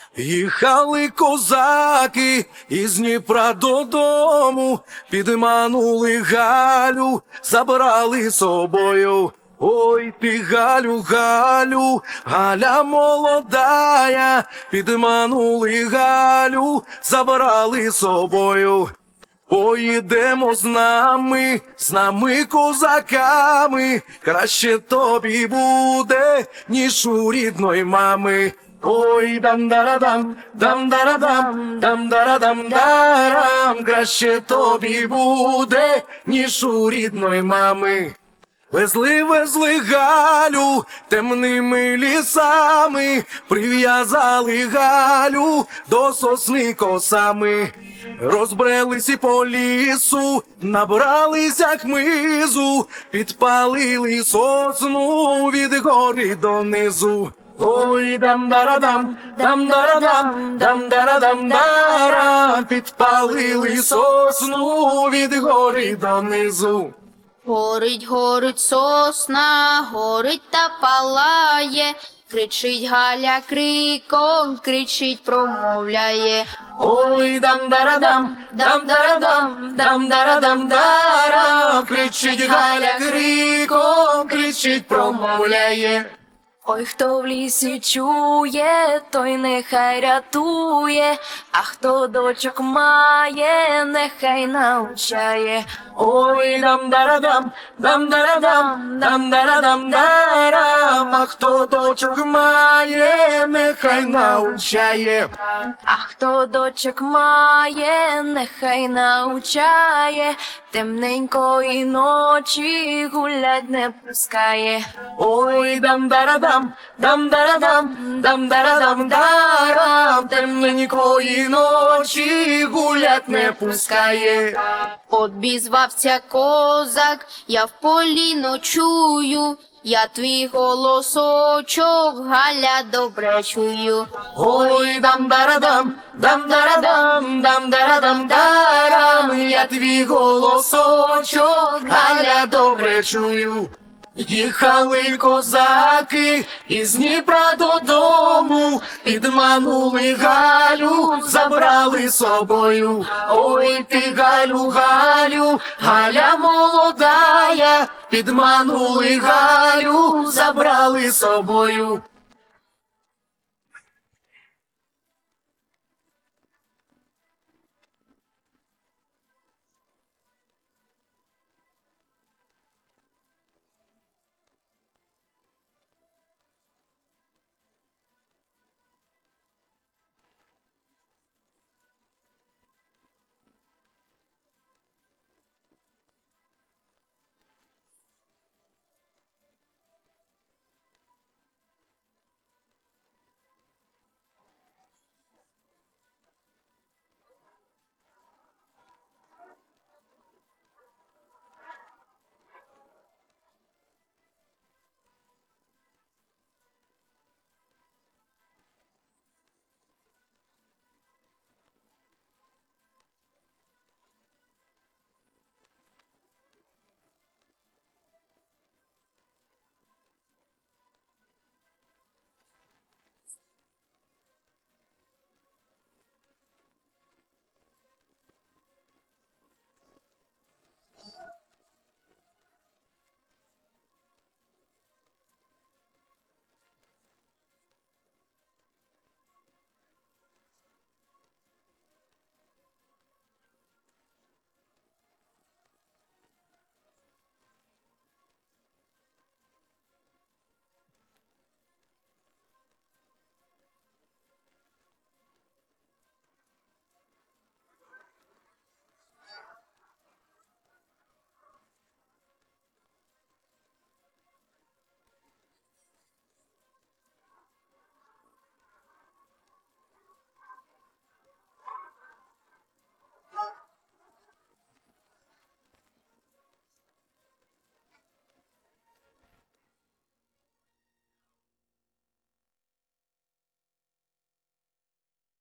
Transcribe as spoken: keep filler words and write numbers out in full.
Їхали козаки із Дніпра додому, підманули Галю, забрали собою. Ой ти, Галю, Галю, Галя молодая, підманули Галю, забрали собою. Поїдемо з нами, з нами козаками, краще тобі буде, ніж у рідної мами. Ой, дам-дарадам, дам-дарадам, дам-дарадам-дарам, краще тобі буде, ніж у рідної мами. Везли, везли Галю темними лісами, прив'язали Галю до сосни косами. Розбрелись і по лісу, набралися хмизу, підпалили сосну від гори донизу. Ой, дам-дарадам, дам-дарадам, дам-дарадам-дарам, підпалили сосну від гори донизу. Горить, горить сосна, горить та палає, кричить Галя криком, кричить, промовляє. Ой, дам-дарадам, дам-дарадам, дам-дарадам-дарам, кричить Галя криком, кричить, промовляє. Ой, хто в лісі чує, той нехай рятує, а хто дочок має, нехай навчає. Ой, дам-дарадам, дам-дарадам, дам-дарадам-дарам, а хто дочок має, нехай навчає. А хто дочок має, нехай навчає, темненької ночі гулять не пускає. Ой, дам-дарадам, дам-дарадам, дам-дарадам-дарам, темненької ночі гулять не пускає. Обізвався козак, я в полі ночую, я твій голосочок, Галя, добре чую. Ой, дам-дарадам, дам-дарадам, дам-дарадам-дарам, я твій голосочок, Галя, добре чую. Їхали козаки із Дніпра додому, підманули Галю, забрали собою. Ой ти, Галю, Галю, Галя молодая, підманули Галю, забрали собою.